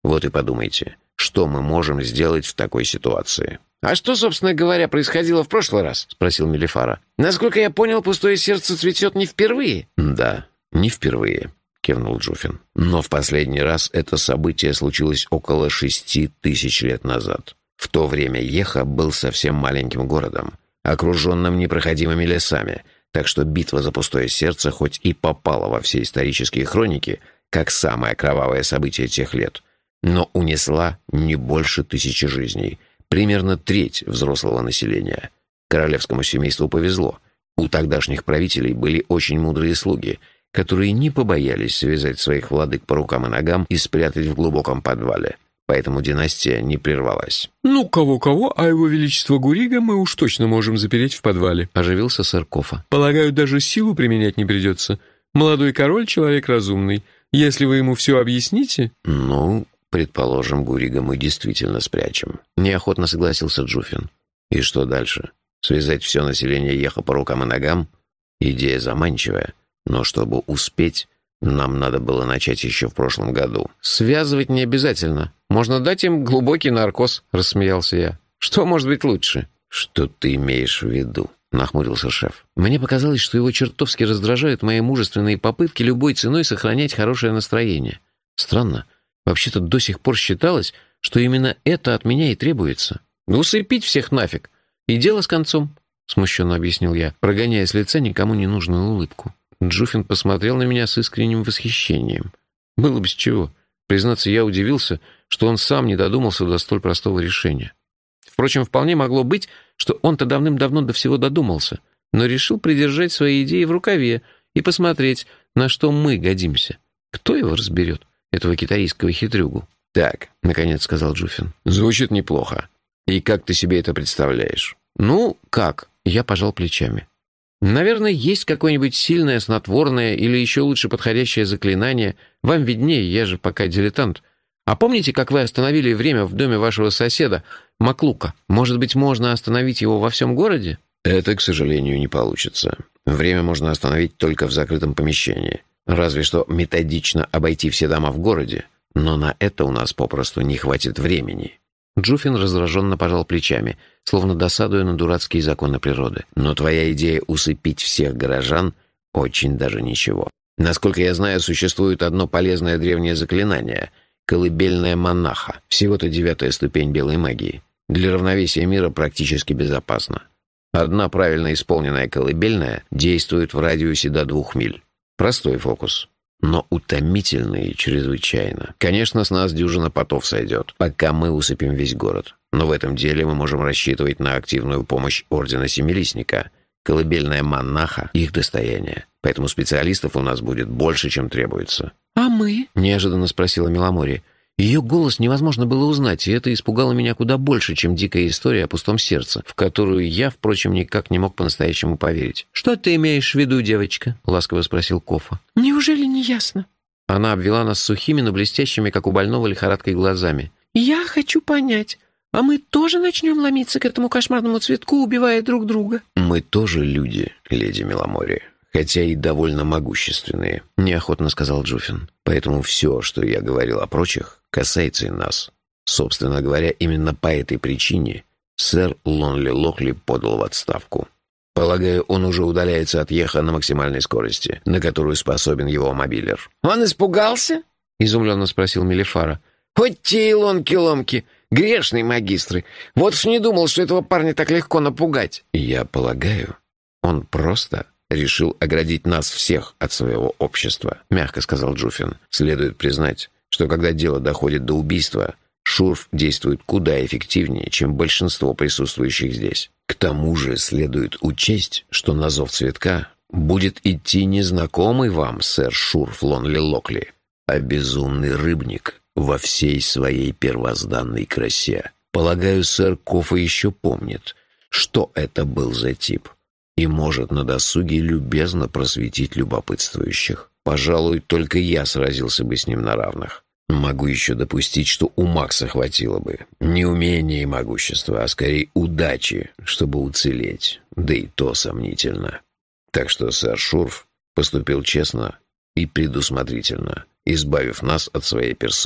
Вот и подумайте, что мы можем сделать в такой ситуации». «А что, собственно говоря, происходило в прошлый раз?» — спросил Мелифара. «Насколько я понял, пустое сердце цветет не впервые». «Да, не впервые», — кивнул Джуфин. «Но в последний раз это событие случилось около 6000 лет назад. В то время Еха был совсем маленьким городом, окруженным непроходимыми лесами, так что битва за пустое сердце хоть и попала во все исторические хроники, как самое кровавое событие тех лет, но унесла не больше 1000 жизней, примерно треть взрослого населения. Королевскому семейству повезло. У тогдашних правителей были очень мудрые слуги, которые не побоялись связать своих владык по рукам и ногам и спрятать в глубоком подвале. Поэтому династия не прервалась. «Ну, кого-кого, а его величество Гурига мы уж точно можем запереть в подвале», — оживился сэр Кофа. «Полагаю, даже силу применять не придется. Молодой король — человек разумный. Если вы ему все объясните...» «Ну, предположим, Гурига мы действительно спрячем», — неохотно согласился Джуфин. «И что дальше? Связать все население Еха по рукам и ногам? Идея заманчивая, но чтобы успеть, нам надо было начать еще в прошлом году». «Связывать не обязательно. Можно дать им глубокий наркоз», — рассмеялся я. «Что может быть лучше?» «Что ты имеешь в виду?» — нахмурился шеф. Мне показалось, что его чертовски раздражают мои мужественные попытки любой ценой сохранять хорошее настроение. Странно. Вообще-то до сих пор считалось, что именно это от меня и требуется. «Усыпить всех нафиг. И дело с концом», — смущенно объяснил я, прогоняя с лица никому не нужную улыбку. Джуфин посмотрел на меня с искренним восхищением. Было бы с чего. Признаться, я удивился, что он сам не додумался до столь простого решения. Впрочем, вполне могло быть, что он-то давным-давно до всего додумался, но решил придержать свои идеи в рукаве и посмотреть, на что мы годимся. Кто его разберет, этого китайского хитрюгу? «Так», — наконец сказал Джуфин, — «звучит неплохо. И как ты себе это представляешь?» «Ну, как?» — я пожал плечами. «Наверное, есть какое-нибудь сильное снотворное или еще лучше подходящее заклинание. Вам виднее, я же пока дилетант. А помните, как вы остановили время в доме вашего соседа, Маклука? Может быть, можно остановить его во всем городе?» «Это, к сожалению, не получится. Время можно остановить только в закрытом помещении. Разве что методично обойти все дома в городе. Но на это у нас попросту не хватит времени». Джуфин раздраженно пожал плечами, словно досадуя на дурацкие законы природы. «Но твоя идея усыпить всех горожан очень даже ничего. Насколько я знаю, существует одно полезное древнее заклинание — колыбельная монаха. Всего-то 9-я ступень белой магии. Для равновесия мира практически безопасно. Одна правильно исполненная колыбельная действует в радиусе до 2 миль. Простой фокус, но утомительный чрезвычайно. Конечно, с нас дюжина потов сойдет, пока мы усыпим весь город. Но в этом деле мы можем рассчитывать на активную помощь Ордена Семилистника. Колыбельная монаха — их достояние. Поэтому специалистов у нас будет больше, чем требуется». «А мы?» — неожиданно спросила Меломори. Ее голос невозможно было узнать, и это испугало меня куда больше, чем дикая история о пустом сердце, в которую я, впрочем, никак не мог по-настоящему поверить. «Что ты имеешь в виду, девочка?» — ласково спросил Кофа. «Неужели не ясно?» Она обвела нас сухими, но блестящими, как у больного, лихорадкой глазами. «Я хочу понять, а мы тоже начнем ломиться к этому кошмарному цветку, убивая друг друга?» «Мы тоже люди, леди Меломори, хотя и довольно могущественные», — неохотно сказал Джуфин. «Поэтому все, что я говорил о прочих, касается и нас. Собственно говоря, именно по этой причине сэр Лонли Локли подал в отставку. Полагаю, он уже удаляется от Еха на максимальной скорости, на которую способен его мобилер». «Он испугался?» — изумленно спросил Мелифара. «Хоть те и ломки-ломки, грешные магистры. Вот уж не думал, что этого парня так легко напугать». «Я полагаю, он просто решил оградить нас всех от своего общества», — мягко сказал Джуфин. «Следует признать, что когда дело доходит до убийства, Шурф действует куда эффективнее, чем большинство присутствующих здесь. К тому же следует учесть, что на зов цветка будет идти незнакомый вам сэр Шурф Лонли Локли, а безумный рыбник во всей своей первозданной красе. Полагаю, сэр Кофа еще помнит, что это был за тип, и может на досуге любезно просветить любопытствующих. Пожалуй, только я сразился бы с ним на равных. Могу еще допустить, что у Макса хватило бы не умения и могущества, а скорее удачи, чтобы уцелеть, да и то сомнительно. Так что сэр Шурф поступил честно и предусмотрительно, избавив нас от своей персоны.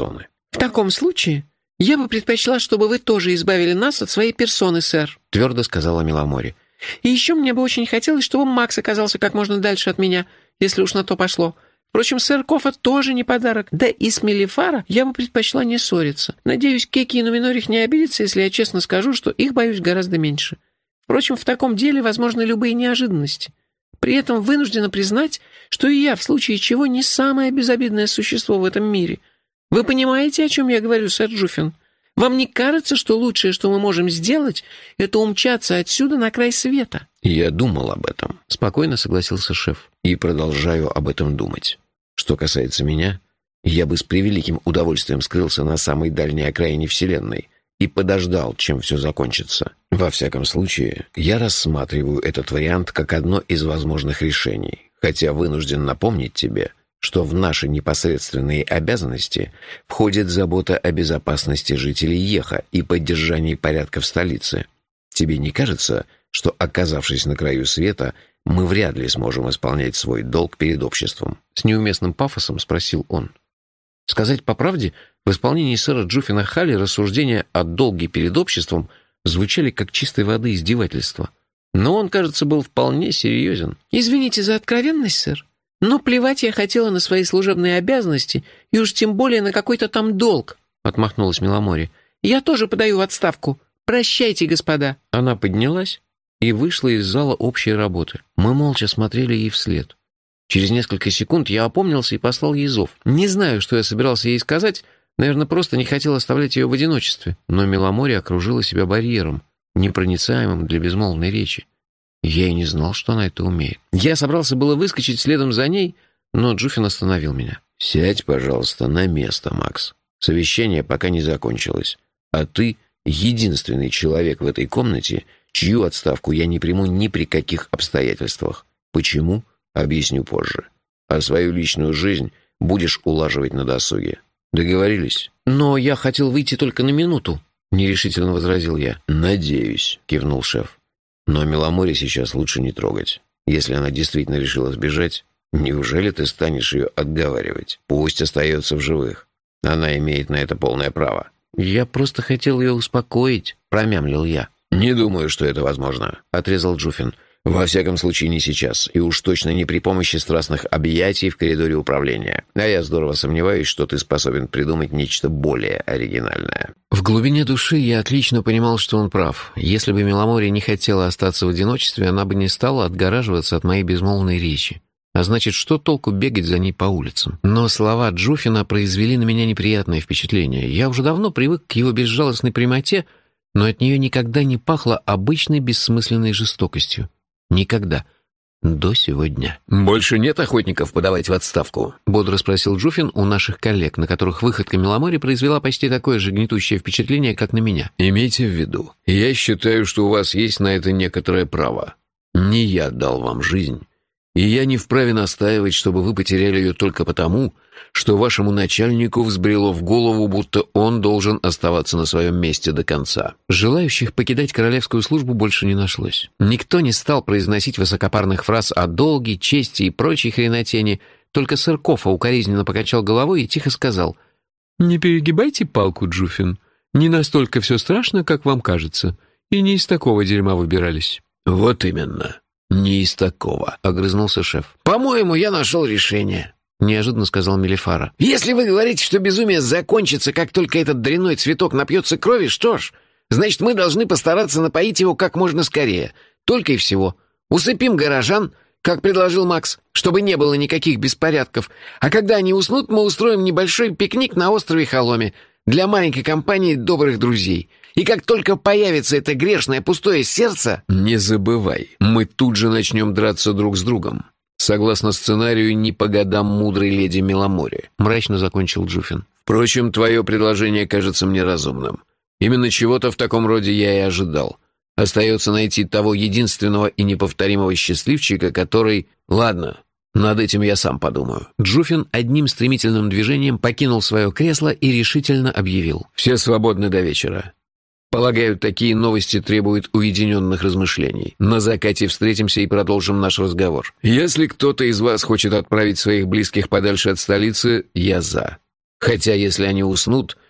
«В таком случае я бы предпочла, чтобы вы тоже избавили нас от своей персоны, сэр», — твердо сказала Миломори. «И еще мне бы очень хотелось, чтобы Макс оказался как можно дальше от меня, если уж на то пошло. Впрочем, сэр Кофа тоже не подарок. Да и с Мелифара я бы предпочла не ссориться. Надеюсь, Кеки и Нуминорих не обидятся, если я честно скажу, что их боюсь гораздо меньше. Впрочем, в таком деле возможны любые неожиданности. При этом вынуждена признать, что и я, в случае чего, не самое безобидное существо в этом мире. Вы понимаете, о чем я говорю, сэр Джуффин? Вам не кажется, что лучшее, что мы можем сделать, это умчаться отсюда на край света?» «Я думал об этом», — Спокойно согласился шеф. «и продолжаю об этом думать. Что касается меня, я бы с превеликим удовольствием скрылся на самой дальней окраине Вселенной и подождал, чем все закончится. Во всяком случае, я рассматриваю этот вариант как одно из возможных решений, хотя вынужден напомнить тебе, что в наши непосредственные обязанности входит забота о безопасности жителей Еха и поддержании порядка в столице. Тебе не кажется, что, оказавшись на краю света, мы вряд ли сможем исполнять свой долг перед обществом?» С неуместным пафосом спросил он. Сказать по правде, в исполнении сэра Джуффина Халли рассуждения о долге перед обществом звучали как чистой воды издевательство. Но он, кажется, был вполне серьезен. «Извините за откровенность, сэр, но плевать я хотела на свои служебные обязанности и уж тем более на какой-то там долг», — отмахнулась Миломори. «Я тоже подаю в отставку. Прощайте, господа». Она поднялась и вышла из зала общей работы. Мы молча смотрели ей вслед. Через несколько секунд я опомнился и послал ей зов. Не знаю, что я собирался ей сказать, наверное, просто не хотел оставлять ее в одиночестве, но Миломори окружила себя барьером, непроницаемым для безмолвной речи. Я и не знал, что она это умеет. Я собрался было выскочить следом за ней, но Джуффин остановил меня. «Сядь, пожалуйста, на место, Макс. Совещание пока не закончилось, а ты единственный человек в этой комнате, чью отставку я не приму ни при каких обстоятельствах. Почему? Объясню позже. А свою личную жизнь будешь улаживать на досуге. Договорились?» «Но я хотел выйти только на минуту», — нерешительно возразил я. «Надеюсь», — кивнул шеф. «Но Миломори сейчас лучше не трогать. Если она действительно решила сбежать, неужели ты станешь ее отговаривать? Пусть остается в живых. Она имеет на это полное право». «Я просто хотел ее успокоить», — промямлил я. «Не думаю, что это возможно», — отрезал Джуффин. «Во всяком случае, не сейчас, и уж точно не при помощи страстных объятий в коридоре управления. А я здорово сомневаюсь, что ты способен придумать нечто более оригинальное». В глубине души я отлично понимал, что он прав. Если бы Миломори не хотела остаться в одиночестве, она бы не стала отгораживаться от моей безмолвной речи. А значит, что толку бегать за ней по улицам? Но слова Джуффина произвели на меня неприятное впечатление. Я уже давно привык к его безжалостной прямоте, но от нее никогда не пахло обычной бессмысленной жестокостью. Никогда. До сегодня. «Больше нет охотников подавать в отставку?» — бодро спросил Джуффин у наших коллег, на которых выходка Миломори произвела почти такое же гнетущее впечатление, как на меня. «Имейте в виду, я считаю, что у вас есть на это некоторое право. Не я дал вам жизнь, и я не вправе настаивать, чтобы вы потеряли ее только потому, что вашему начальнику взбрело в голову, будто он должен оставаться на своем месте до конца». Желающих покидать королевскую службу больше не нашлось. Никто не стал произносить высокопарных фраз о долге, чести и прочей хренотени, только сэр Кофа укоризненно покачал головой и тихо сказал: «Не перегибайте палку, Джуффин. Не настолько все страшно, как вам кажется, и не из такого дерьма выбирались». «Вот именно. Не из такого», — огрызнулся шеф. «По-моему, я нашел решение», — неожиданно сказал Мелифара. «Если вы говорите, что безумие закончится, как только этот дрянной цветок напьется крови, что ж, значит, мы должны постараться напоить его как можно скорее. Только и всего. Усыпим горожан, как предложил Макс, чтобы не было никаких беспорядков. А когда они уснут, мы устроим небольшой пикник на острове Халоме для маленькой компании добрых друзей. И как только появится это грешное пустое сердце...» «Не забывай, мы тут же начнем драться друг с другом. Согласно сценарию, не по годам мудрой леди Миломори», — мрачно закончил Джуффин. «Впрочем, твое предложение кажется мне разумным. Именно чего-то в таком роде я и ожидал. Остается найти того единственного и неповторимого счастливчика, который... Ладно, над этим я сам подумаю». Джуффин одним стремительным движением покинул свое кресло и решительно объявил: «Все свободны до вечера. Полагаю, такие новости требуют уединенных размышлений. На закате встретимся и продолжим наш разговор. Если кто-то из вас хочет отправить своих близких подальше от столицы, я за. Хотя, если они уснут,